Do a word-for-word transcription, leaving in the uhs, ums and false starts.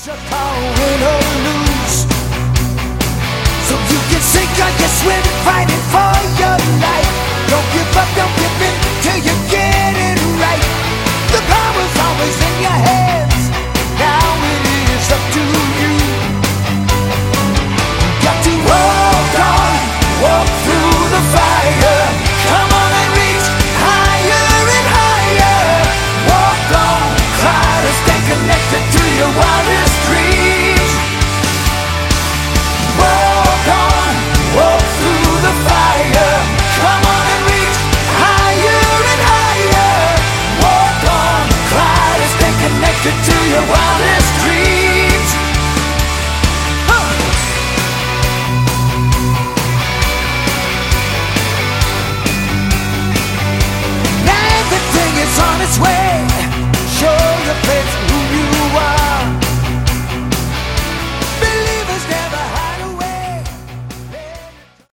to call win or lose. So you can sink or you swim, fighting for your life.